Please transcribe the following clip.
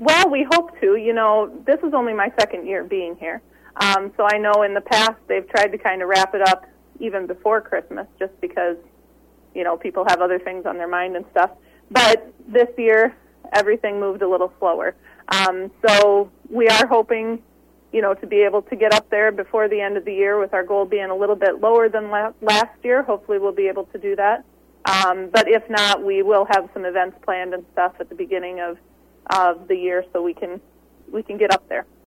Well, we hope to. This is only my second year being here. So I know in the past they've tried to kind of wrap it up even before Christmas just because, people have other things on their mind and stuff. But this year, everything moved a little slower. So we are hoping, to be able to get up there before the end of the year with our goal being a little bit lower than last year. Hopefully we'll be able to do that. But if not, we will have some events planned and stuff at the beginning of the year so we can get up there.